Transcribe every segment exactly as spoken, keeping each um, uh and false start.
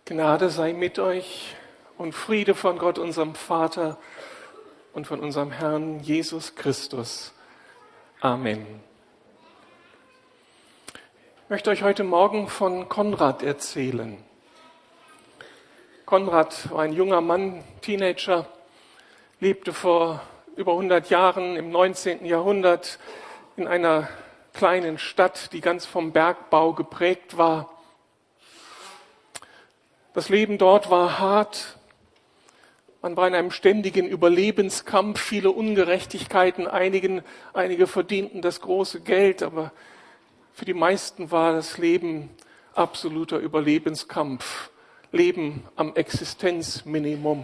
Gnade sei mit euch und Friede von Gott, unserem Vater und von unserem Herrn Jesus Christus. Amen. Ich möchte euch heute Morgen von Konrad erzählen. Konrad war ein junger Mann, Teenager, lebte vor über hundert Jahren im neunzehnten Jahrhundert in einer kleinen Stadt, die ganz vom Bergbau geprägt war. Das Leben dort war hart. Man war in einem ständigen Überlebenskampf, viele Ungerechtigkeiten. Einigen, einige verdienten das große Geld, aber für die meisten war das Leben absoluter Überlebenskampf. Leben am Existenzminimum.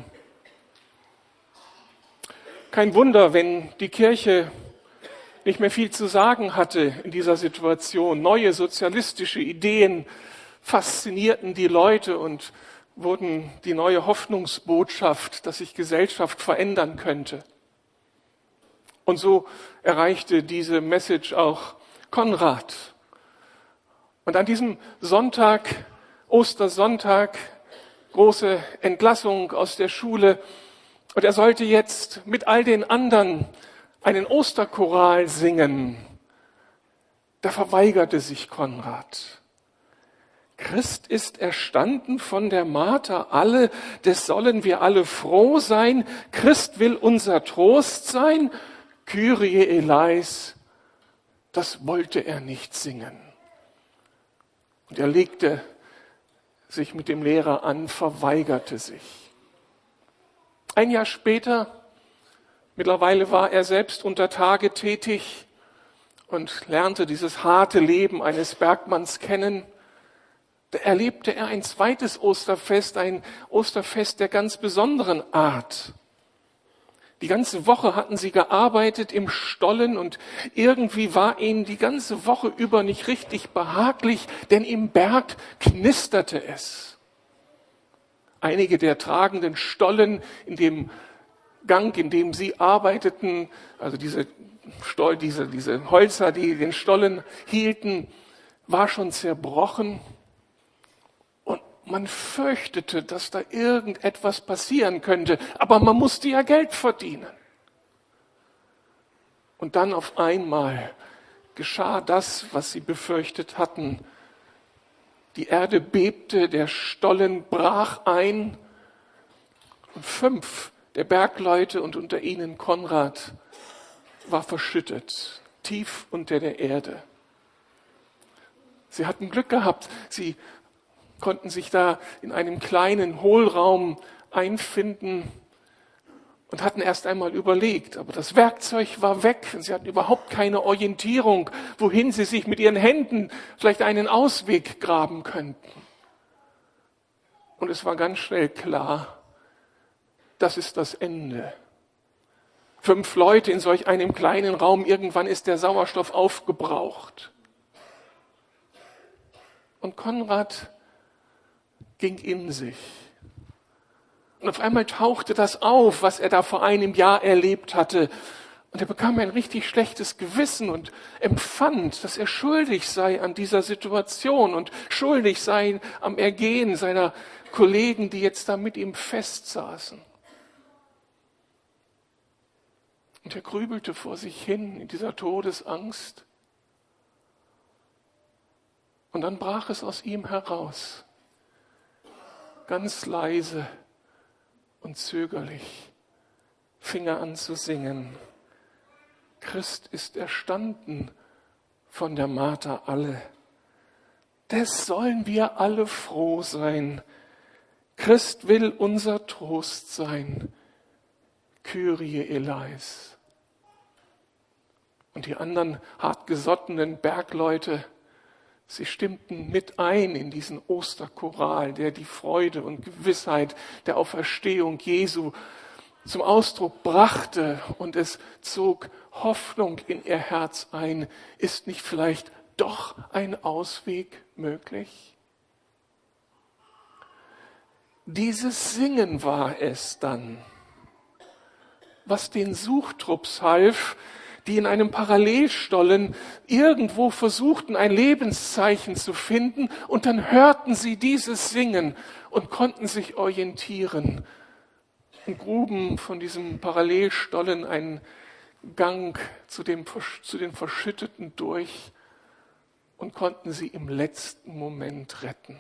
Kein Wunder, wenn die Kirche nicht mehr viel zu sagen hatte in dieser Situation. Neue sozialistische Ideen faszinierten die Leute und wurden die neue Hoffnungsbotschaft, dass sich Gesellschaft verändern könnte. Und so erreichte diese Message auch Konrad. Und an diesem Sonntag, Ostersonntag, große Entlassung aus der Schule. Und er sollte jetzt mit all den anderen einen Osterchoral singen. Da verweigerte sich Konrad. Christ ist erstanden von der Marter alle, des sollen wir alle froh sein. Christ will unser Trost sein. Kyrie eleis, das wollte er nicht singen. Und er legte sich mit dem Lehrer an, verweigerte sich. Ein Jahr später, mittlerweile war er selbst unter Tage tätig und lernte dieses harte Leben eines Bergmanns kennen. Da erlebte er ein zweites Osterfest, ein Osterfest der ganz besonderen Art. Die ganze Woche hatten sie gearbeitet im Stollen und irgendwie war ihnen die ganze Woche über nicht richtig behaglich, denn im Berg knisterte es. Einige der tragenden Stollen in dem Gang, in dem sie arbeiteten, also diese Stoll, diese, diese Holzer, die den Stollen hielten, war schon zerbrochen. Man fürchtete, dass da irgendetwas passieren könnte, aber man musste ja Geld verdienen. Und dann auf einmal geschah das, was sie befürchtet hatten. Die Erde bebte, der Stollen brach ein und fünf der Bergleute und unter ihnen Konrad war verschüttet, tief unter der Erde. Sie hatten Glück gehabt, sie konnten sich da in einem kleinen Hohlraum einfinden und hatten erst einmal überlegt. Aber das Werkzeug war weg und sie hatten überhaupt keine Orientierung, wohin sie sich mit ihren Händen vielleicht einen Ausweg graben könnten. Und es war ganz schnell klar, das ist das Ende. Fünf Leute in solch einem kleinen Raum, irgendwann ist der Sauerstoff aufgebraucht. Und Konrad ging in sich. Und auf einmal tauchte das auf, was er da vor einem Jahr erlebt hatte. Und er bekam ein richtig schlechtes Gewissen und empfand, dass er schuldig sei an dieser Situation und schuldig sei am Ergehen seiner Kollegen, die jetzt da mit ihm festsaßen. Und er grübelte vor sich hin in dieser Todesangst. Und dann brach es aus ihm heraus. Ganz leise und zögerlich fing er an zu singen. Christ ist erstanden von der Marter alle. Des sollen wir alle froh sein. Christ will unser Trost sein. Kyrie eleis. Und die anderen hartgesottenen Bergleute, sie stimmten mit ein in diesen Osterchoral, der die Freude und Gewissheit der Auferstehung Jesu zum Ausdruck brachte, und es zog Hoffnung in ihr Herz ein. Ist nicht vielleicht doch ein Ausweg möglich? Dieses Singen war es dann, was den Suchtrupps half, die in einem Parallelstollen irgendwo versuchten, ein Lebenszeichen zu finden, und dann hörten sie dieses Singen und konnten sich orientieren und gruben von diesem Parallelstollen einen Gang zu, dem, zu den Verschütteten durch und konnten sie im letzten Moment retten.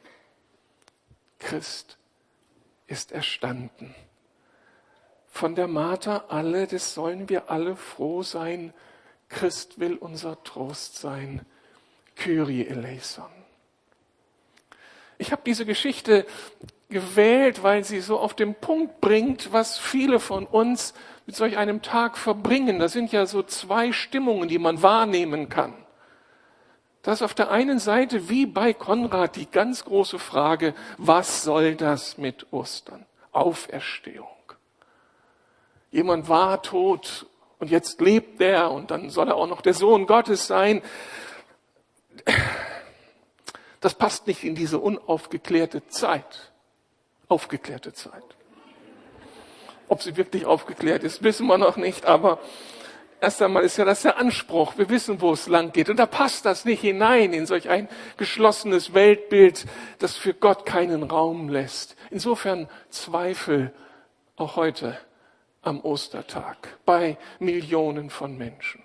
Christ ist erstanden. Von der Martha alle, das sollen wir alle froh sein. Christ will unser Trost sein. Kyrie eleison. Ich habe diese Geschichte gewählt, weil sie so auf den Punkt bringt, was viele von uns mit solch einem Tag verbringen. Das sind ja so zwei Stimmungen, die man wahrnehmen kann. Das ist auf der einen Seite wie bei Konrad die ganz große Frage, was soll das mit Ostern? Auferstehung. Jemand war tot und jetzt lebt er und dann soll er auch noch der Sohn Gottes sein. Das passt nicht in diese unaufgeklärte Zeit. Aufgeklärte Zeit. Ob sie wirklich aufgeklärt ist, wissen wir noch nicht, aber erst einmal ist ja das der Anspruch. Wir wissen, wo es lang geht. Und da passt das nicht hinein in solch ein geschlossenes Weltbild, das für Gott keinen Raum lässt. Insofern Zweifel auch heute am Ostertag bei Millionen von Menschen.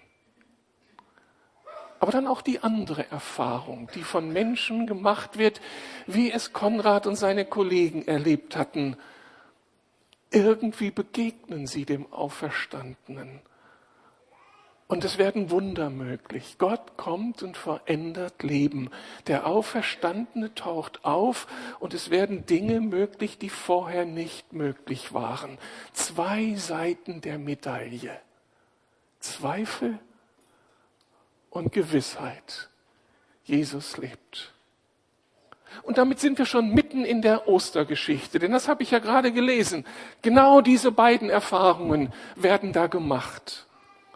Aber dann auch die andere Erfahrung, die von Menschen gemacht wird, wie es Konrad und seine Kollegen erlebt hatten. Irgendwie begegnen sie dem Auferstandenen. Und es werden Wunder möglich. Gott kommt und verändert Leben. Der Auferstandene taucht auf und es werden Dinge möglich, die vorher nicht möglich waren. Zwei Seiten der Medaille. Zweifel und Gewissheit. Jesus lebt. Und damit sind wir schon mitten in der Ostergeschichte, denn das habe ich ja gerade gelesen. Genau diese beiden Erfahrungen werden da gemacht.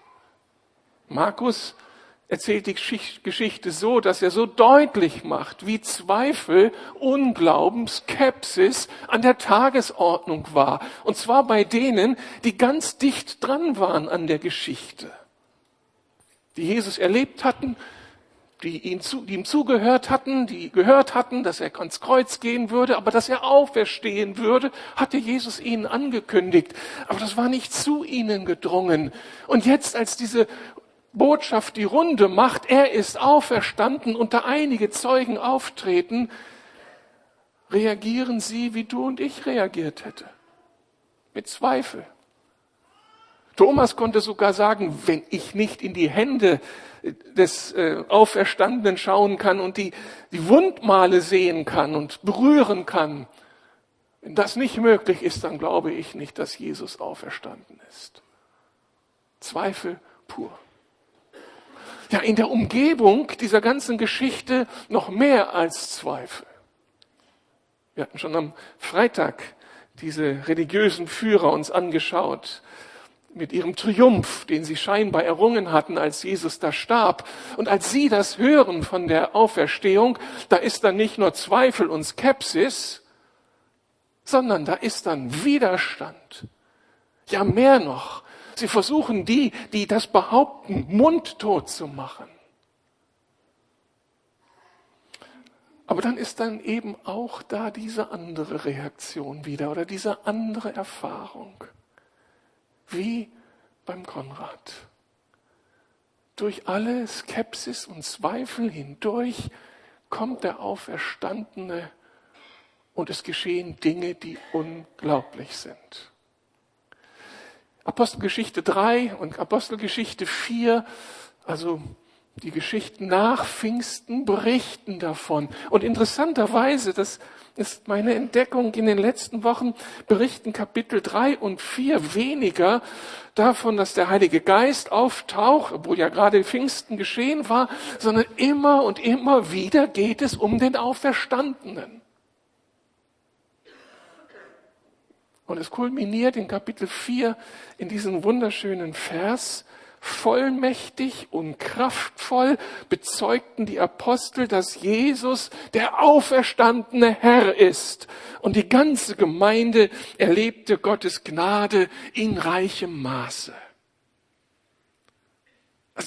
Markus erzählt die Geschichte so, dass er so deutlich macht, wie Zweifel, Unglauben, Skepsis an der Tagesordnung war. Und zwar bei denen, die ganz dicht dran waren an der Geschichte. Die Jesus erlebt hatten, die, ihn zu, die ihm zugehört hatten, die gehört hatten, dass er ans Kreuz gehen würde, aber dass er auferstehen würde, hatte Jesus ihnen angekündigt. Aber das war nicht zu ihnen gedrungen. Und jetzt, als diese Botschaft die Runde macht, er ist auferstanden und da einige Zeugen auftreten, reagieren sie, wie du und ich reagiert hätte. Mit Zweifel. Thomas konnte sogar sagen, wenn ich nicht in die Hände des äh, Auferstandenen schauen kann und die, die Wundmale sehen kann und berühren kann, wenn das nicht möglich ist, dann glaube ich nicht, dass Jesus auferstanden ist. Zweifel pur. Ja, in der Umgebung dieser ganzen Geschichte noch mehr als Zweifel. Wir hatten schon am Freitag diese religiösen Führer uns angeschaut, mit ihrem Triumph, den sie scheinbar errungen hatten, als Jesus da starb. Und als sie das hören von der Auferstehung, da ist dann nicht nur Zweifel und Skepsis, sondern da ist dann Widerstand. Ja, mehr noch. Sie versuchen die, die das behaupten, mundtot zu machen. Aber dann ist dann eben auch da diese andere Reaktion wieder oder diese andere Erfahrung. Wie beim Konrad. Durch alle Skepsis und Zweifel hindurch kommt der Auferstandene und es geschehen Dinge, die unglaublich sind. Apostelgeschichte drei und Apostelgeschichte vier, also die Geschichten nach Pfingsten, berichten davon. Und interessanterweise, das ist meine Entdeckung in den letzten Wochen, berichten Kapitel drei und vier weniger davon, dass der Heilige Geist auftaucht, obwohl ja gerade Pfingsten geschehen war, sondern immer und immer wieder geht es um den Auferstandenen. Und es kulminiert in Kapitel vier in diesem wunderschönen Vers: Vollmächtig und kraftvoll bezeugten die Apostel, dass Jesus der auferstandene Herr ist. Und die ganze Gemeinde erlebte Gottes Gnade in reichem Maße.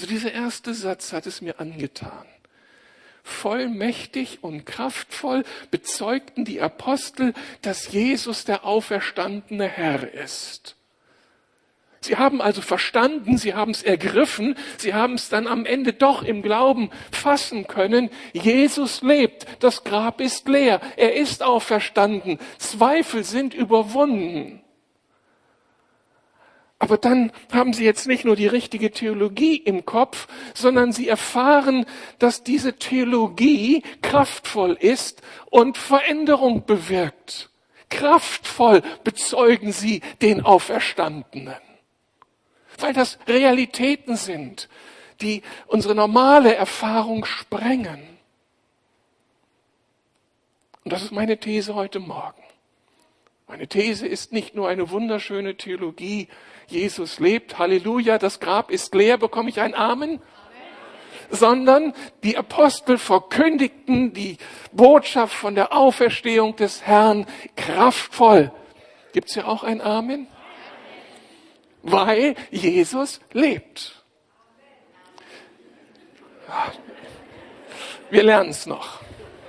Also dieser erste Satz hat es mir angetan. Vollmächtig und kraftvoll bezeugten die Apostel, dass Jesus der auferstandene Herr ist. Sie haben also verstanden, sie haben es ergriffen, sie haben es dann am Ende doch im Glauben fassen können. Jesus lebt, das Grab ist leer, er ist auferstanden, Zweifel sind überwunden. Aber dann haben sie jetzt nicht nur die richtige Theologie im Kopf, sondern sie erfahren, dass diese Theologie kraftvoll ist und Veränderung bewirkt. Kraftvoll bezeugen sie den Auferstandenen. Weil das Realitäten sind, die unsere normale Erfahrung sprengen. Und das ist meine These heute Morgen. Meine These ist nicht nur eine wunderschöne Theologie, Jesus lebt, Halleluja, das Grab ist leer, bekomme ich ein Amen? Amen. Sondern die Apostel verkündigten die Botschaft von der Auferstehung des Herrn kraftvoll. Gibt es ja auch ein Amen? Weil Jesus lebt. Wir lernen es noch.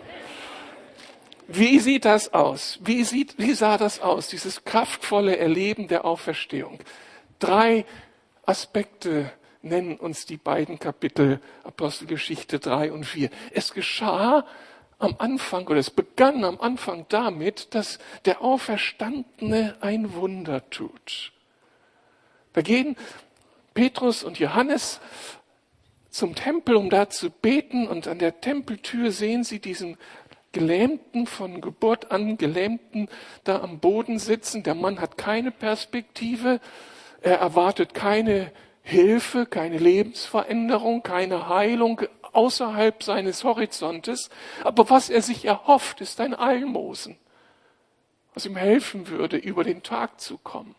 Wie sieht das aus? Wie, sieht, wie sah das aus, dieses kraftvolle Erleben der Auferstehung? Drei Aspekte nennen uns die beiden Kapitel Apostelgeschichte drei und vier. Es geschah am Anfang, oder es begann am Anfang damit, dass der Auferstandene ein Wunder tut. Da gehen Petrus und Johannes zum Tempel, um da zu beten, und an der Tempeltür sehen sie diesen Gelähmten, von Geburt an Gelähmten, da am Boden sitzen. Der Mann hat keine Perspektive, er erwartet keine Hilfe, keine Lebensveränderung, keine Heilung außerhalb seines Horizontes. Aber was er sich erhofft, ist ein Almosen, was ihm helfen würde, über den Tag zu kommen.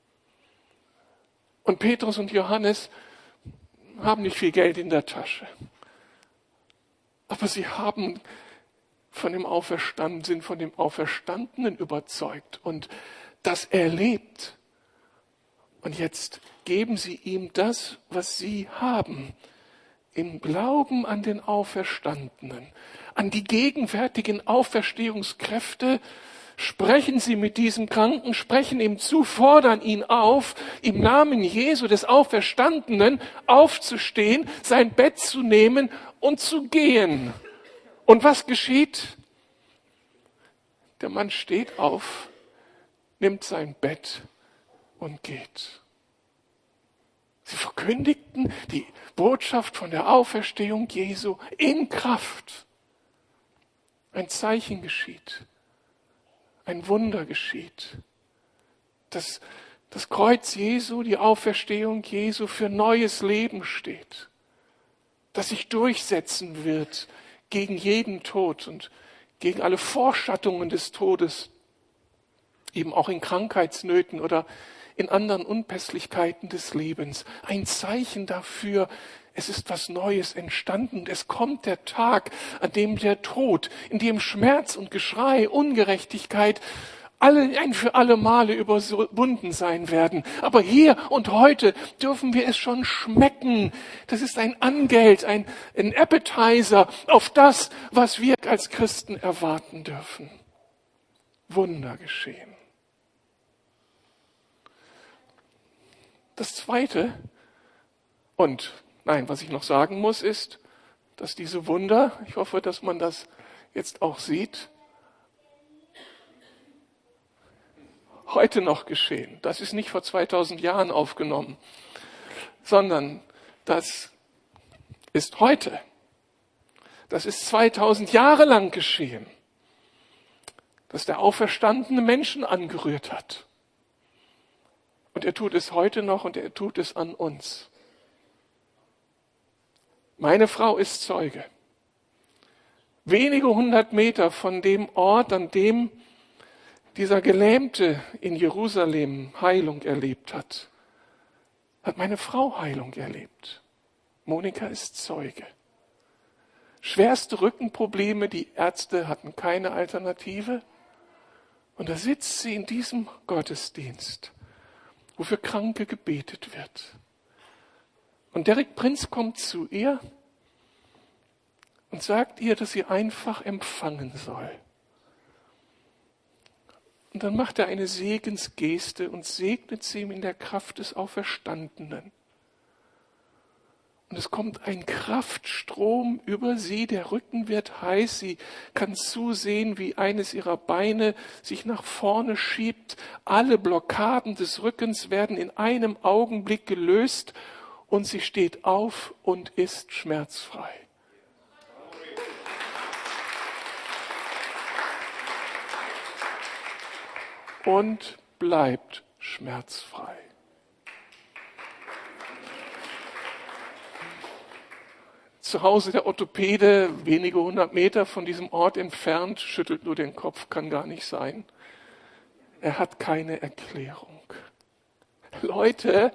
Und Petrus und Johannes haben nicht viel Geld in der Tasche. Aber sie haben von dem Auferstandenen, sind von dem Auferstandenen überzeugt und das erlebt. Und jetzt geben sie ihm das, was sie haben. Im Glauben an den Auferstandenen, an die gegenwärtigen Auferstehungskräfte, sprechen sie mit diesem Kranken, sprechen ihm zu, fordern ihn auf, im Namen Jesu des Auferstandenen aufzustehen, sein Bett zu nehmen und zu gehen. Und was geschieht? Der Mann steht auf, nimmt sein Bett und geht. Sie verkündigten die Botschaft von der Auferstehung Jesu in Kraft. Ein Zeichen geschieht. Ein Wunder geschieht. Dass das Kreuz Jesu, die Auferstehung Jesu für neues Leben steht. Das sich durchsetzen wird gegen jeden Tod und gegen alle Vorschattungen des Todes, eben auch in Krankheitsnöten oder in anderen Unpässlichkeiten des Lebens. Ein Zeichen dafür, es ist was Neues entstanden. Es kommt der Tag, an dem der Tod, in dem Schmerz und Geschrei, Ungerechtigkeit alle ein für alle Male überwunden sein werden. Aber hier und heute dürfen wir es schon schmecken. Das ist ein Angeld, ein, ein Appetizer auf das, was wir als Christen erwarten dürfen. Wunder geschehen. Das Zweite, und nein, was ich noch sagen muss, ist, dass diese Wunder, ich hoffe, dass man das jetzt auch sieht, heute noch geschehen. Das ist nicht vor zweitausend Jahren aufgenommen, sondern das ist heute. Das ist zweitausend Jahre lang geschehen, dass der auferstandene Menschen angerührt hat. Und er tut es heute noch und er tut es an uns. Meine Frau ist Zeuge. Wenige hundert Meter von dem Ort, an dem dieser Gelähmte in Jerusalem Heilung erlebt hat, hat meine Frau Heilung erlebt. Monika ist Zeuge. Schwerste Rückenprobleme, die Ärzte hatten keine Alternative. Und da sitzt sie in diesem Gottesdienst, wo für Kranke gebetet wird. Und Derek Prinz kommt zu ihr und sagt ihr, dass sie einfach empfangen soll. Und dann macht er eine Segensgeste und segnet sie in der Kraft des Auferstandenen. Und es kommt ein Kraftstrom über sie, der Rücken wird heiß, sie kann zusehen, wie eines ihrer Beine sich nach vorne schiebt. Alle Blockaden des Rückens werden in einem Augenblick gelöst und sie steht auf und ist schmerzfrei. Und bleibt schmerzfrei. Zu Hause der Orthopäde, wenige hundert Meter von diesem Ort entfernt, schüttelt nur den Kopf, kann gar nicht sein. Er hat keine Erklärung. Leute,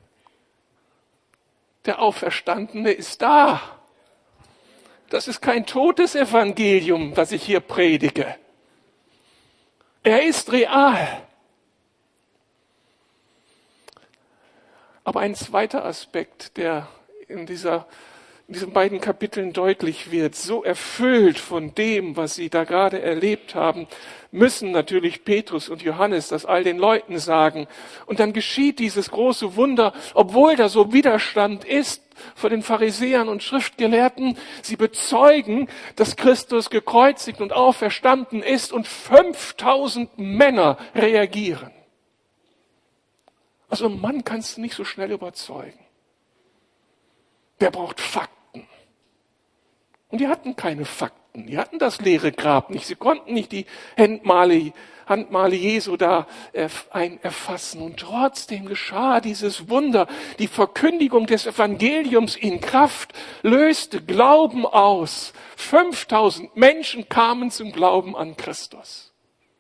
der Auferstandene ist da. Das ist kein totes Evangelium, das ich hier predige. Er ist real. Aber ein zweiter Aspekt, der in, dieser, in diesen beiden Kapiteln deutlich wird, so erfüllt von dem, was sie da gerade erlebt haben, müssen natürlich Petrus und Johannes das all den Leuten sagen. Und dann geschieht dieses große Wunder, obwohl da so Widerstand ist vor den Pharisäern und Schriftgelehrten. Sie bezeugen, dass Christus gekreuzigt und auferstanden ist und fünftausend Männer reagieren. Also einen Mann kannst du nicht so schnell überzeugen. Der braucht Fakten. Und die hatten keine Fakten. Die hatten das leere Grab nicht. Sie konnten nicht die Handmale, Handmale Jesu da erfassen. Und trotzdem geschah dieses Wunder. Die Verkündigung des Evangeliums in Kraft löste Glauben aus. fünftausend Menschen kamen zum Glauben an Christus.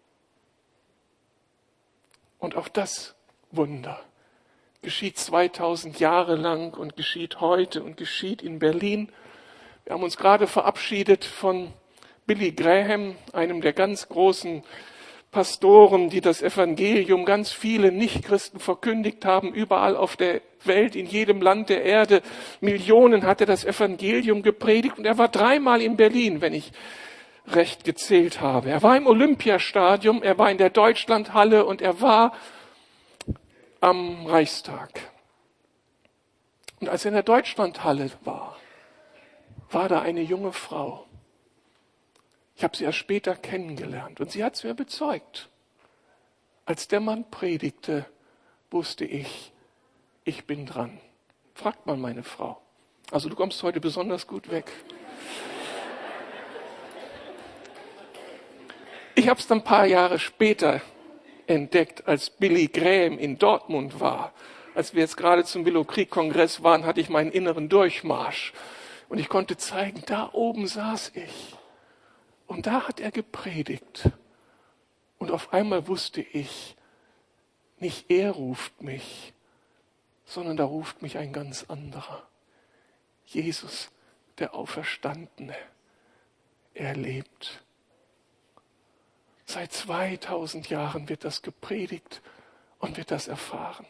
Und auch das Wunder geschieht zweitausend Jahre lang und geschieht heute und geschieht in Berlin. Wir haben uns gerade verabschiedet von Billy Graham, einem der ganz großen Pastoren, die das Evangelium ganz viele Nichtchristen verkündigt haben, überall auf der Welt, in jedem Land der Erde. Millionen hat er das Evangelium gepredigt und er war dreimal in Berlin, wenn ich recht gezählt habe. Er war im Olympiastadion, er war in der Deutschlandhalle und er war am Reichstag. Und als er in der Deutschlandhalle war, war da eine junge Frau. Ich habe sie erst später kennengelernt und sie hat es mir bezeugt. Als der Mann predigte, wusste ich, ich bin dran. Fragt mal meine Frau. Also du kommst heute besonders gut weg. Ich habe es dann ein paar Jahre später entdeckt, als Billy Graham in Dortmund war. Als wir jetzt gerade zum Willow Creek Kongress waren, hatte ich meinen inneren Durchmarsch. Und ich konnte zeigen, da oben saß ich. Und da hat er gepredigt. Und auf einmal wusste ich, nicht er ruft mich, sondern da ruft mich ein ganz anderer. Jesus, der Auferstandene. Er lebt. Seit zweitausend Jahren wird das gepredigt und wird das erfahren.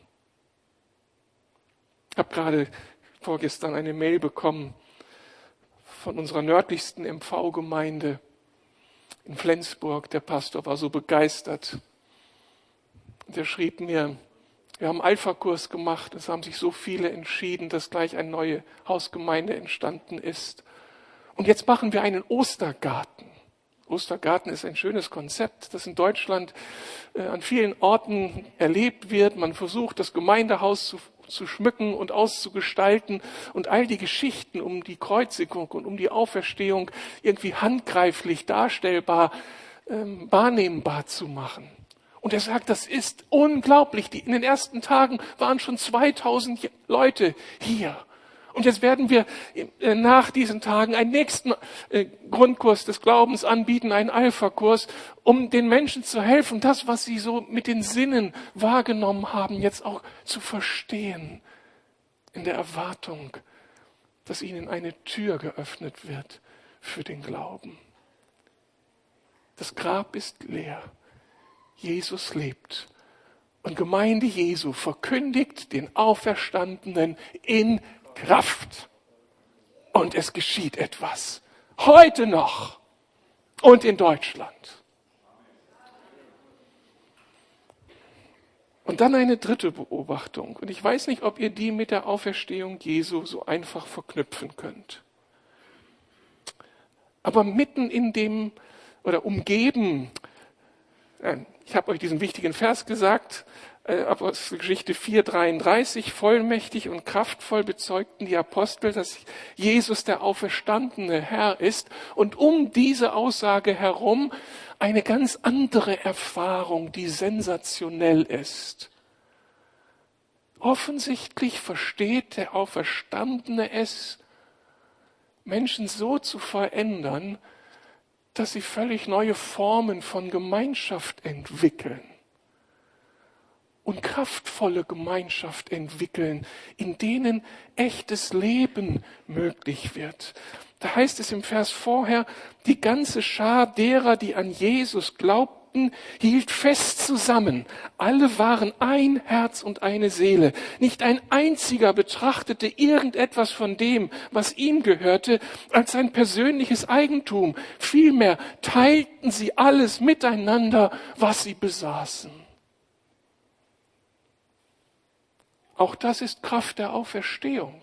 Ich habe gerade vorgestern eine Mail bekommen von unserer nördlichsten M V-Gemeinde in Flensburg. Der Pastor war so begeistert. Und er schrieb mir, wir haben einen Alpha-Kurs gemacht. Es haben sich so viele entschieden, dass gleich eine neue Hausgemeinde entstanden ist. Und jetzt machen wir einen Ostergarten. Ostergarten ist ein schönes Konzept, das in Deutschland äh, an vielen Orten erlebt wird. Man versucht, das Gemeindehaus zu, zu schmücken und auszugestalten und all die Geschichten um die Kreuzigung und um die Auferstehung irgendwie handgreiflich darstellbar, ähm, wahrnehmbar zu machen. Und er sagt, das ist unglaublich. Die, in den ersten Tagen waren schon zweitausend Leute hier. Und jetzt werden wir nach diesen Tagen einen nächsten Grundkurs des Glaubens anbieten, einen Alpha-Kurs, um den Menschen zu helfen, das, was sie so mit den Sinnen wahrgenommen haben, jetzt auch zu verstehen, in der Erwartung, dass ihnen eine Tür geöffnet wird für den Glauben. Das Grab ist leer. Jesus lebt. Und Gemeinde Jesu verkündigt den Auferstandenen in Kraft. Und es geschieht etwas. Heute noch. Und in Deutschland. Und dann eine dritte Beobachtung. Und ich weiß nicht, ob ihr die mit der Auferstehung Jesu so einfach verknüpfen könnt. Aber mitten in dem, oder umgeben, ich habe euch diesen wichtigen Vers gesagt, Apostelgeschichte vier dreiunddreißig, vollmächtig und kraftvoll bezeugten die Apostel, dass Jesus der auferstandene Herr ist. Und um diese Aussage herum eine ganz andere Erfahrung, die sensationell ist. Offensichtlich versteht der Auferstandene es, Menschen so zu verändern, dass sie völlig neue Formen von Gemeinschaft entwickeln. Und kraftvolle Gemeinschaft entwickeln, in denen echtes Leben möglich wird. Da heißt es im Vers vorher, die ganze Schar derer, die an Jesus glaubten, hielt fest zusammen. Alle waren ein Herz und eine Seele. Nicht ein einziger betrachtete irgendetwas von dem, was ihm gehörte, als sein persönliches Eigentum. Vielmehr teilten sie alles miteinander, was sie besaßen. Auch das ist Kraft der Auferstehung.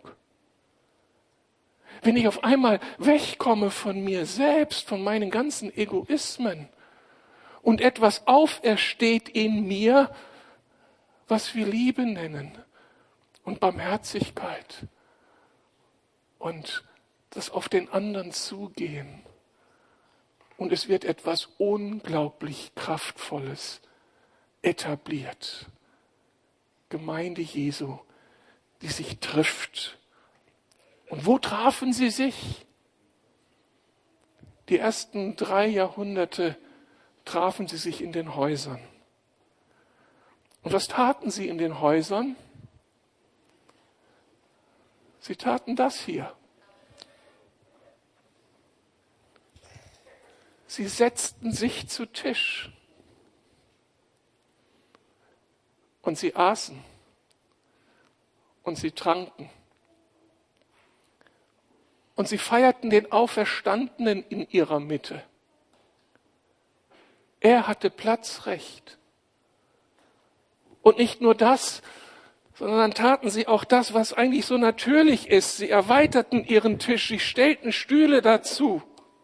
Wenn ich auf einmal wegkomme von mir selbst, von meinen ganzen Egoismen und etwas aufersteht in mir, was wir Liebe nennen und Barmherzigkeit und das auf den anderen zugehen. Und es wird etwas unglaublich Kraftvolles etabliert. Gemeinde Jesu, die sich trifft. Und wo trafen sie sich? Die ersten drei Jahrhunderte trafen sie sich in den Häusern. Und was taten sie in den Häusern? Sie taten das hier. Sie setzten sich zu Tisch. Und sie aßen und sie tranken. Und sie feierten den Auferstandenen in ihrer Mitte. Er hatte Platzrecht. Und nicht nur das, sondern dann taten sie auch das, was eigentlich so natürlich ist. Sie erweiterten ihren Tisch, sie stellten Stühle dazu.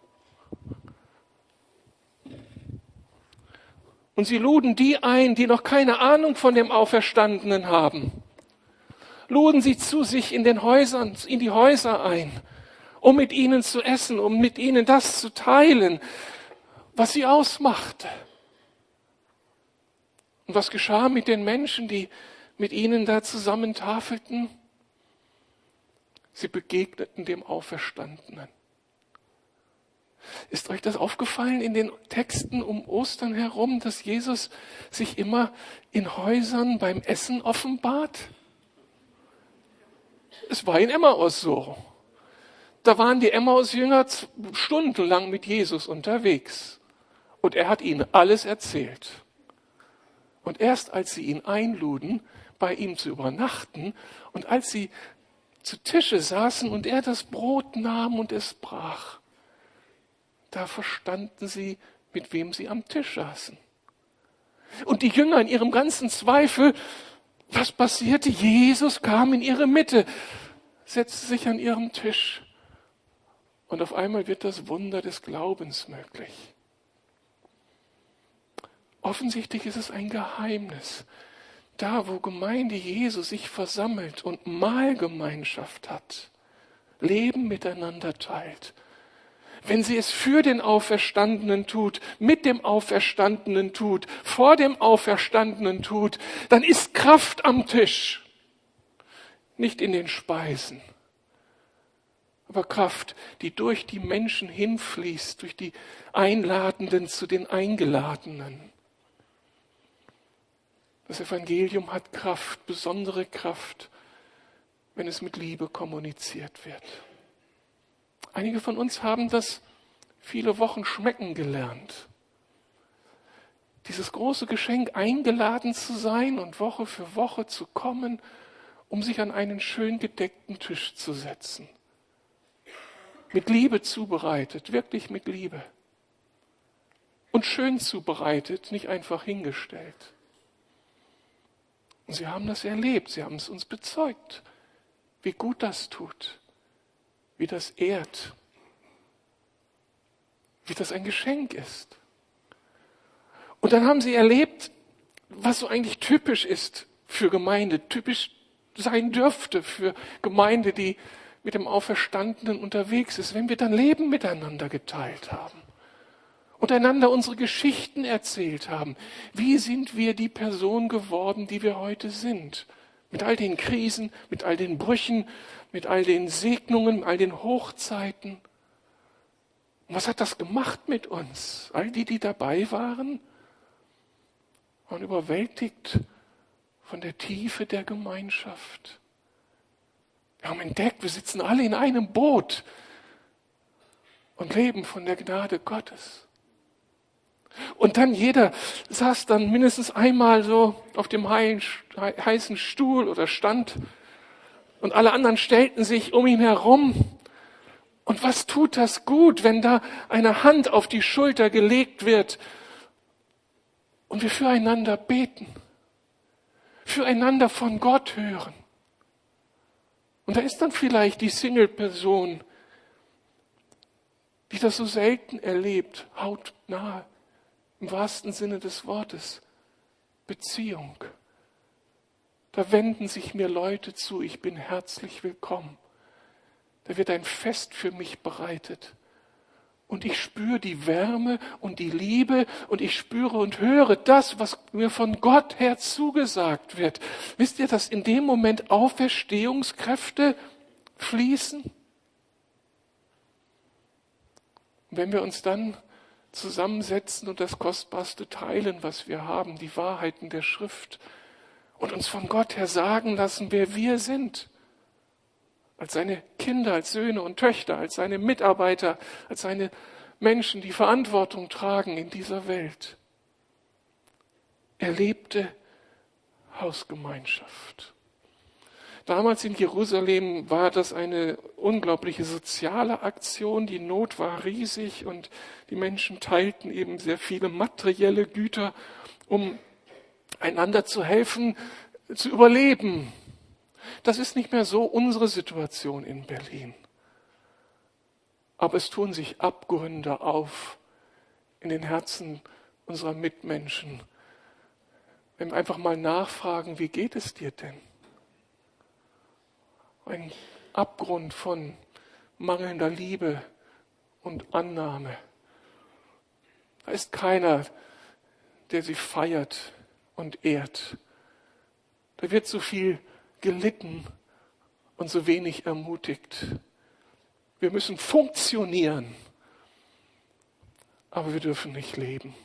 Und sie luden die ein, die noch keine Ahnung von dem Auferstandenen haben. Luden sie zu sich in den Häusern, in die Häuser ein, um mit ihnen zu essen, um mit ihnen das zu teilen, was sie ausmachte. Und was geschah mit den Menschen, die mit ihnen da zusammen tafelten? Sie begegneten dem Auferstandenen. Ist euch das aufgefallen in den Texten um Ostern herum, dass Jesus sich immer in Häusern beim Essen offenbart? Es war in Emmaus so. Da waren die Emmaus-Jünger stundenlang mit Jesus unterwegs. Und er hat ihnen alles erzählt. Und erst als sie ihn einluden, bei ihm zu übernachten, und als sie zu Tische saßen und er das Brot nahm und es brach, da verstanden sie, mit wem sie am Tisch saßen. Und die Jünger in ihrem ganzen Zweifel, was passierte? Jesus kam in ihre Mitte, setzte sich an ihren Tisch. Und auf einmal wird das Wunder des Glaubens möglich. Offensichtlich ist es ein Geheimnis. Da, wo Gemeinde Jesu sich versammelt und Mahlgemeinschaft hat, Leben miteinander teilt, wenn sie es für den Auferstandenen tut, mit dem Auferstandenen tut, vor dem Auferstandenen tut, dann ist Kraft am Tisch, nicht in den Speisen, aber Kraft, die durch die Menschen hinfließt, durch die Einladenden zu den Eingeladenen. Das Evangelium hat Kraft, besondere Kraft, wenn es mit Liebe kommuniziert wird. Einige von uns haben das viele Wochen schmecken gelernt. Dieses große Geschenk, eingeladen zu sein und Woche für Woche zu kommen um sich an einen schön gedeckten Tisch zu setzen. Mit Liebe zubereitet, wirklich mit Liebe. Und schön zubereitet, nicht einfach hingestellt. Und sie haben das erlebt, sie haben es uns bezeugt, wie gut das tut, wie das ehrt, wie das ein Geschenk ist. Und dann haben sie erlebt, was so eigentlich typisch ist für Gemeinde, typisch sein dürfte für Gemeinde, die mit dem Auferstandenen unterwegs ist, wenn wir dann Leben miteinander geteilt haben und einander unsere Geschichten erzählt haben. Wie sind wir die Person geworden, die wir heute sind? Mit all den Krisen, mit all den Brüchen, mit all den Segnungen, mit all den Hochzeiten. Und was hat das gemacht mit uns? All die, die dabei waren, waren überwältigt von der Tiefe der Gemeinschaft. Wir haben entdeckt, wir sitzen alle in einem Boot und leben von der Gnade Gottes. Und dann jeder saß dann mindestens einmal so auf dem heißen Stuhl oder stand und alle anderen stellten sich um ihn herum. Und was tut das gut, wenn da eine Hand auf die Schulter gelegt wird und wir füreinander beten, füreinander von Gott hören. Und da ist dann vielleicht die Single-Person, die das so selten erlebt, hautnah, im wahrsten Sinne des Wortes, Beziehung. Da wenden sich mir Leute zu, ich bin herzlich willkommen. Da wird ein Fest für mich bereitet. Und ich spüre die Wärme und die Liebe und ich spüre und höre das, was mir von Gott her zugesagt wird. Wisst ihr, dass in dem Moment Auferstehungskräfte fließen? Und wenn wir uns dann zusammensetzen und das Kostbarste teilen, was wir haben, die Wahrheiten der Schrift, und uns von Gott her sagen lassen, wer wir sind, als seine Kinder, als Söhne und Töchter, als seine Mitarbeiter, als seine Menschen, die Verantwortung tragen in dieser Welt. Erlebte Hausgemeinschaft. Damals in Jerusalem war das eine unglaubliche soziale Aktion. Die Not war riesig und die Menschen teilten eben sehr viele materielle Güter, um einander zu helfen, zu überleben. Das ist nicht mehr so unsere Situation in Berlin. Aber es tun sich Abgründe auf in den Herzen unserer Mitmenschen. Wenn wir einfach mal nachfragen, wie geht es dir denn? Ein Abgrund von mangelnder Liebe und Annahme. Da ist keiner, der sie feiert und ehrt. Da wird so viel gelitten und so wenig ermutigt. Wir müssen funktionieren, aber wir dürfen nicht leben.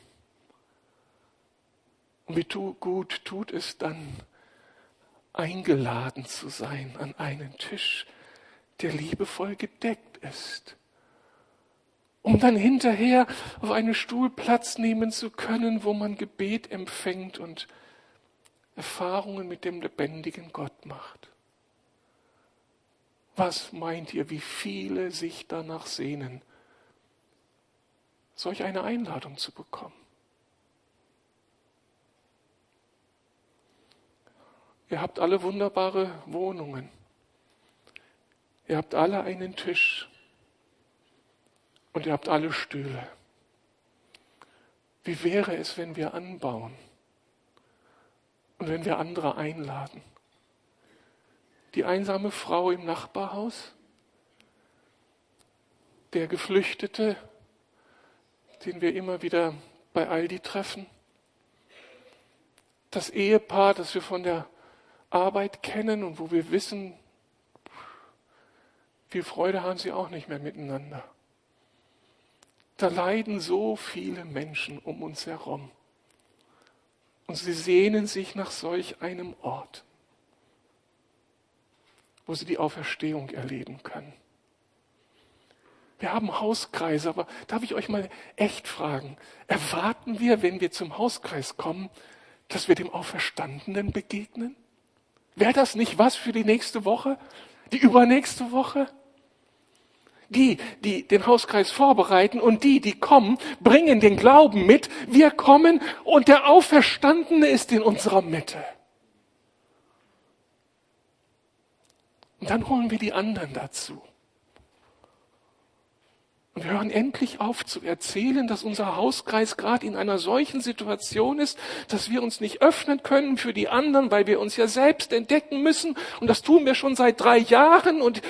Und wie tu, gut tut es dann, eingeladen zu sein an einen Tisch, der liebevoll gedeckt ist, um dann hinterher auf einen Stuhl Platz nehmen zu können, wo man Gebet empfängt und Erfahrungen mit dem lebendigen Gott macht. Was meint ihr, wie viele sich danach sehnen, solch eine Einladung zu bekommen? Ihr habt alle wunderbare Wohnungen. Ihr habt alle einen Tisch. Und ihr habt alle Stühle. Wie wäre es, wenn wir anbauen? Und wenn wir andere einladen? Die einsame Frau im Nachbarhaus, der Geflüchtete, den wir immer wieder bei Aldi treffen, das Ehepaar, das wir von der Arbeit kennen und wo wir wissen, viel Freude haben sie auch nicht mehr miteinander. Da leiden so viele Menschen um uns herum. Und sie sehnen sich nach solch einem Ort, wo sie die Auferstehung erleben können. Wir haben Hauskreise, aber darf ich euch mal echt fragen, erwarten wir, wenn wir zum Hauskreis kommen, dass wir dem Auferstandenen begegnen? Wäre das nicht was für die nächste Woche? Die übernächste Woche? Die, die den Hauskreis vorbereiten und die, die kommen, bringen den Glauben mit. Wir kommen und der Auferstandene ist in unserer Mitte. Und dann holen wir die anderen dazu. Und wir hören endlich auf zu erzählen, dass unser Hauskreis gerade in einer solchen Situation ist, dass wir uns nicht öffnen können für die anderen, weil wir uns ja selbst entdecken müssen. Und das tun wir schon seit drei Jahren. Und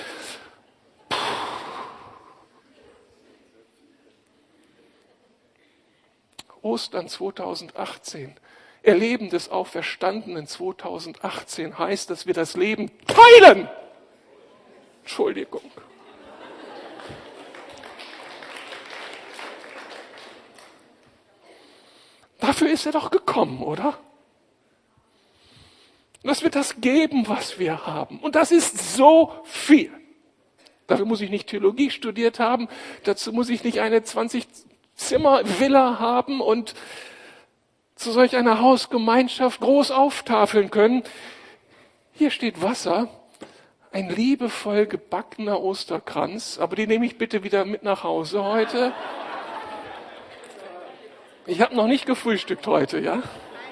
Ostern zweitausendachtzehn, Erleben des Auferstandenen zweitausendachtzehn heißt, dass wir das Leben teilen. Entschuldigung. Dafür ist er doch gekommen, oder? Dass wir das geben, was wir haben. Und das ist so viel. Dafür muss ich nicht Theologie studiert haben. Dazu muss ich nicht eine zwanzig-Zimmer-Villa haben und zu solch einer Hausgemeinschaft groß auftafeln können. Hier steht Wasser, ein liebevoll gebackener Osterkranz. Aber die nehme ich bitte wieder mit nach Hause heute. Ich habe noch nicht gefrühstückt heute, ja?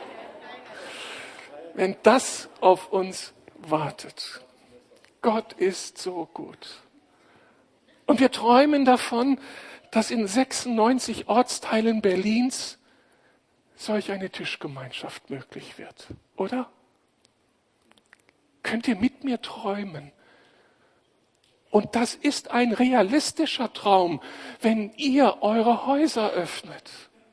Wenn das auf uns wartet. Gott ist so gut. Und wir träumen davon, dass in sechsundneunzig Ortsteilen Berlins solch eine Tischgemeinschaft möglich wird, oder? Könnt ihr mit mir träumen? Und das ist ein realistischer Traum, wenn ihr eure Häuser öffnet.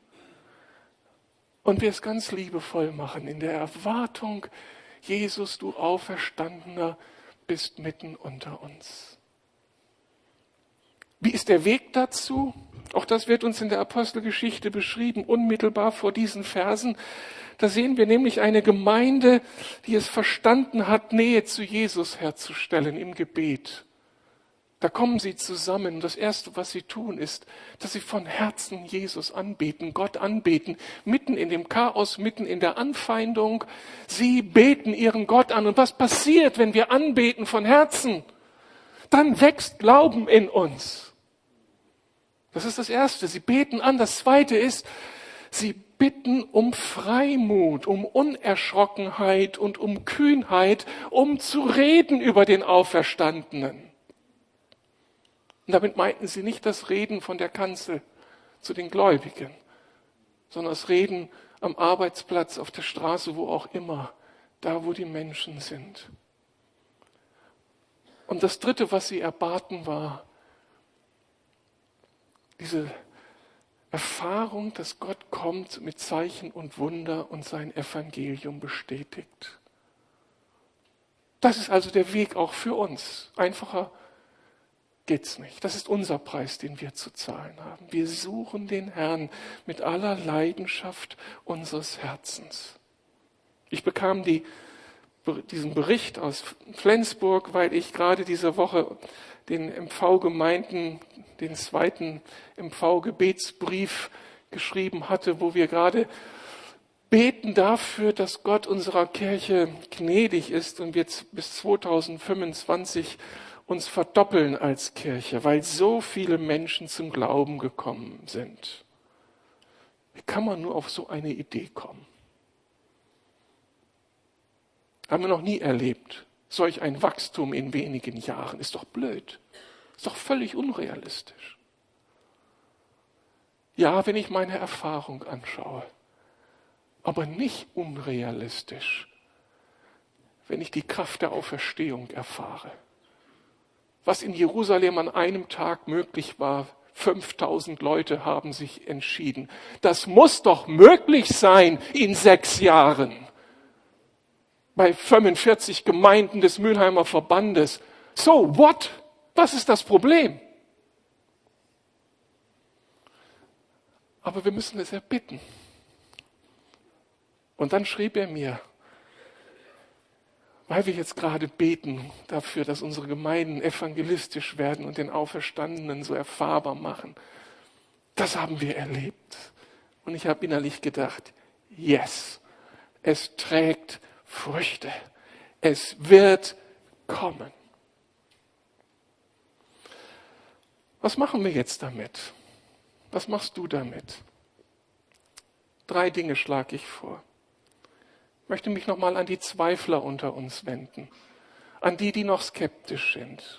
Und wir es ganz liebevoll machen, in der Erwartung, Jesus, du Auferstandener, bist mitten unter uns. Wie ist der Weg dazu? Auch das wird uns in der Apostelgeschichte beschrieben, unmittelbar vor diesen Versen. Da sehen wir nämlich eine Gemeinde, die es verstanden hat, Nähe zu Jesus herzustellen im Gebet. Da kommen sie zusammen. Das Erste, was sie tun, ist, dass sie von Herzen Jesus anbeten, Gott anbeten, mitten in dem Chaos, mitten in der Anfeindung. Sie beten ihren Gott an. Und was passiert, wenn wir anbeten von Herzen? Dann wächst Glauben in uns. Das ist das Erste. Sie beten an. Das Zweite ist, sie bitten um Freimut, um Unerschrockenheit und um Kühnheit, um zu reden über den Auferstandenen. Und damit meinten sie nicht das Reden von der Kanzel zu den Gläubigen, sondern das Reden am Arbeitsplatz, auf der Straße, wo auch immer, da wo die Menschen sind. Und das Dritte, was sie erbaten, war diese Erfahrung, dass Gott kommt mit Zeichen und Wunder und sein Evangelium bestätigt. Das ist also der Weg auch für uns. Einfacher geht's nicht. Das ist unser Preis, den wir zu zahlen haben. Wir suchen den Herrn mit aller Leidenschaft unseres Herzens. Ich bekam die, diesen Bericht aus Flensburg, weil ich gerade diese Woche den M V-Gemeinden, den zweiten M V-Gebetsbrief geschrieben hatte, wo wir gerade beten dafür, dass Gott unserer Kirche gnädig ist und wir bis zweitausendfünfundzwanzig uns verdoppeln als Kirche, weil so viele Menschen zum Glauben gekommen sind. Wie kann man nur auf so eine Idee kommen? Haben wir noch nie erlebt. Solch ein Wachstum in wenigen Jahren ist doch blöd. Ist doch völlig unrealistisch. Ja, wenn ich meine Erfahrung anschaue, aber nicht unrealistisch, wenn ich die Kraft der Auferstehung erfahre. Was in Jerusalem an einem Tag möglich war, fünftausend Leute haben sich entschieden. Das muss doch möglich sein in sechs Jahren. Bei fünfundvierzig Gemeinden des Mülheimer Verbandes. So, what? Was ist das Problem? Aber wir müssen es erbitten. Und dann schrieb er mir, weil wir jetzt gerade beten dafür, dass unsere Gemeinden evangelistisch werden und den Auferstandenen so erfahrbar machen. Das haben wir erlebt. Und ich habe innerlich gedacht, yes, es trägt Früchte. Es wird kommen. Was machen wir jetzt damit? Was machst du damit? Drei Dinge schlage ich vor. Ich möchte mich nochmal an die Zweifler unter uns wenden, an die, die noch skeptisch sind.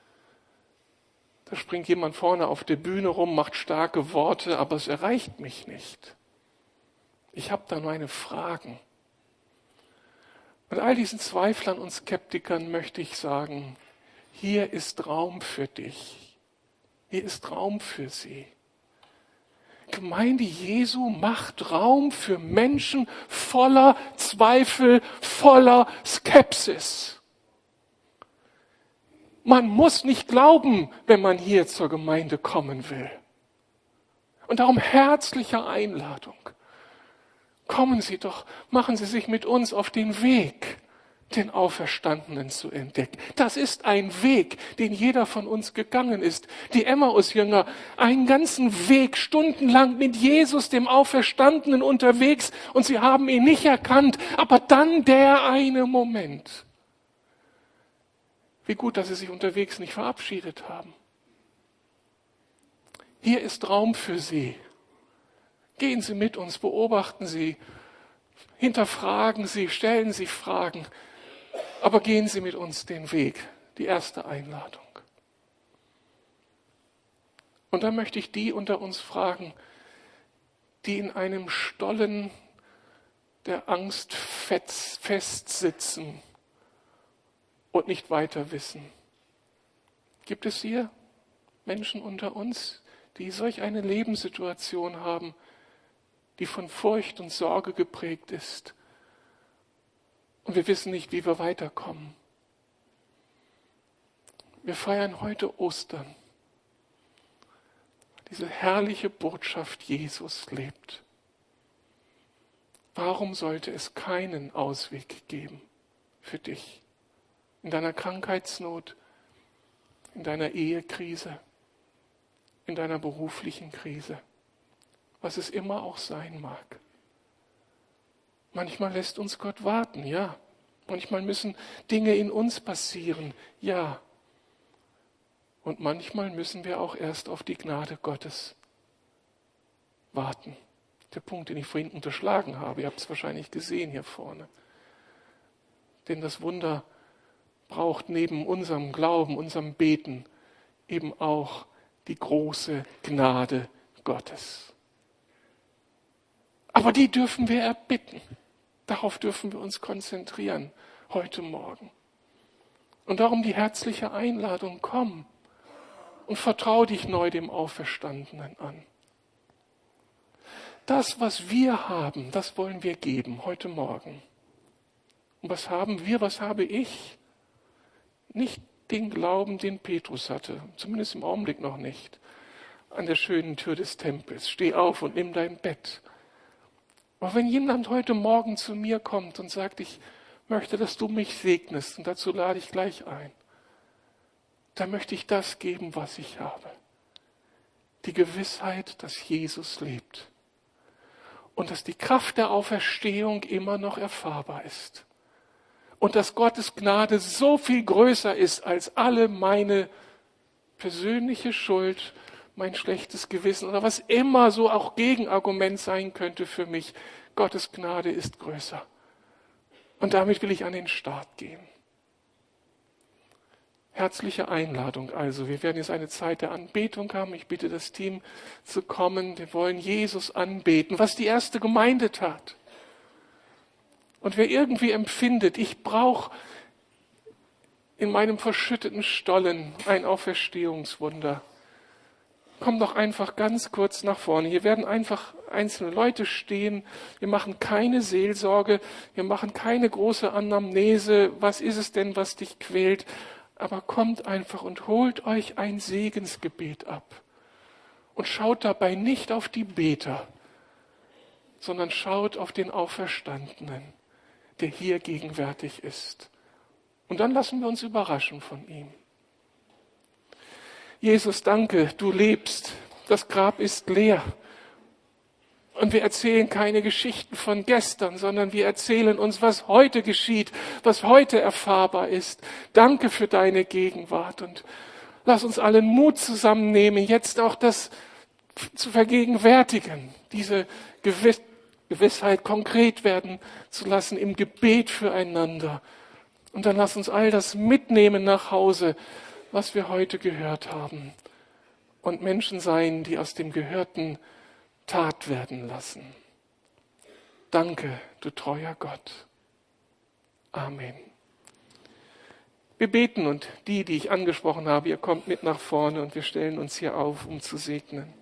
Da springt jemand vorne auf der Bühne rum, macht starke Worte, aber es erreicht mich nicht. Ich habe da meine Fragen. Und all diesen Zweiflern und Skeptikern möchte ich sagen, hier ist Raum für dich. Hier ist Raum für sie. Gemeinde Jesu macht Raum für Menschen voller Zweifel, voller Skepsis. Man muss nicht glauben, wenn man hier zur Gemeinde kommen will. Und darum herzliche Einladung. Kommen Sie doch, machen Sie sich mit uns auf den Weg, den Auferstandenen zu entdecken. Das ist ein Weg, den jeder von uns gegangen ist. Die Emmaus-Jünger, einen ganzen Weg, stundenlang mit Jesus, dem Auferstandenen, unterwegs und sie haben ihn nicht erkannt. Aber dann der eine Moment. Wie gut, dass sie sich unterwegs nicht verabschiedet haben. Hier ist Raum für Sie. Gehen Sie mit uns, beobachten Sie, hinterfragen Sie, stellen Sie Fragen, aber gehen Sie mit uns den Weg, die erste Einladung. Und dann möchte ich die unter uns fragen, die in einem Stollen der Angst festsitzen und nicht weiter wissen. Gibt es hier Menschen unter uns, die solch eine Lebenssituation haben, die von Furcht und Sorge geprägt ist? Und wir wissen nicht, wie wir weiterkommen. Wir feiern heute Ostern. Diese herrliche Botschaft, Jesus lebt. Warum sollte es keinen Ausweg geben für dich? In deiner Krankheitsnot, in deiner Ehekrise, in deiner beruflichen Krise, was es immer auch sein mag. Manchmal lässt uns Gott warten, ja. Manchmal müssen Dinge in uns passieren, ja. Und manchmal müssen wir auch erst auf die Gnade Gottes warten. Der Punkt, den ich vorhin unterschlagen habe, ihr habt es wahrscheinlich gesehen hier vorne. Denn das Wunder braucht neben unserem Glauben, unserem Beten eben auch die große Gnade Gottes. Aber die dürfen wir erbitten. Darauf dürfen wir uns konzentrieren heute Morgen. Und darum die herzliche Einladung, komm und vertrau dich neu dem Auferstandenen an. Das, was wir haben, das wollen wir geben heute Morgen. Und was haben wir, was habe ich? Nicht den Glauben, den Petrus hatte, zumindest im Augenblick noch nicht, an der schönen Tür des Tempels. Steh auf und nimm dein Bett. Aber wenn jemand heute Morgen zu mir kommt und sagt, ich möchte, dass du mich segnest, und dazu lade ich gleich ein, dann möchte ich das geben, was ich habe. Die Gewissheit, dass Jesus lebt und dass die Kraft der Auferstehung immer noch erfahrbar ist. Und dass Gottes Gnade so viel größer ist als alle meine persönliche Schuld, mein schlechtes Gewissen oder was immer so auch Gegenargument sein könnte für mich. Gottes Gnade ist größer. Und damit will ich an den Start gehen. Herzliche Einladung also. Wir werden jetzt eine Zeit der Anbetung haben. Ich bitte das Team zu kommen. Wir wollen Jesus anbeten, was die erste Gemeinde tat. Und wer irgendwie empfindet, ich brauche in meinem verschütteten Stollen ein Auferstehungswunder, komm doch einfach ganz kurz nach vorne. Hier werden einfach einzelne Leute stehen. Wir machen keine Seelsorge, wir machen keine große Anamnese. Was ist es denn, was dich quält? Aber kommt einfach und holt euch ein Segensgebet ab. Und schaut dabei nicht auf die Beter, sondern schaut auf den Auferstandenen, der hier gegenwärtig ist. Und dann lassen wir uns überraschen von ihm. Jesus, danke, du lebst. Das Grab ist leer. Und Und wir erzählen keine Geschichten von gestern, sondern wir erzählen uns, was heute geschieht, was heute erfahrbar ist. Danke für deine Gegenwart und lass uns allen Mut zusammennehmen, jetzt auch das zu vergegenwärtigen, diese Gewiss Gewissheit konkret werden zu lassen im Gebet füreinander. Und dann lass uns all das mitnehmen nach Hause, was wir heute gehört haben. Und Menschen sein, die aus dem Gehörten Tat werden lassen. Danke, du treuer Gott. Amen. Wir beten und die, die ich angesprochen habe, ihr kommt mit nach vorne und wir stellen uns hier auf, um zu segnen.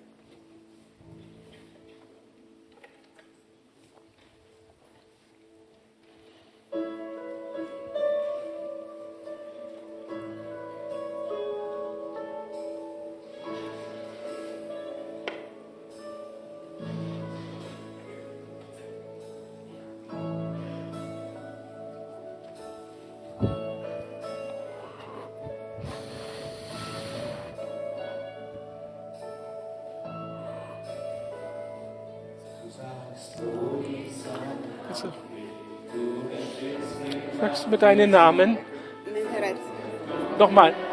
Also, sagst du mir deinen Namen? Nochmal.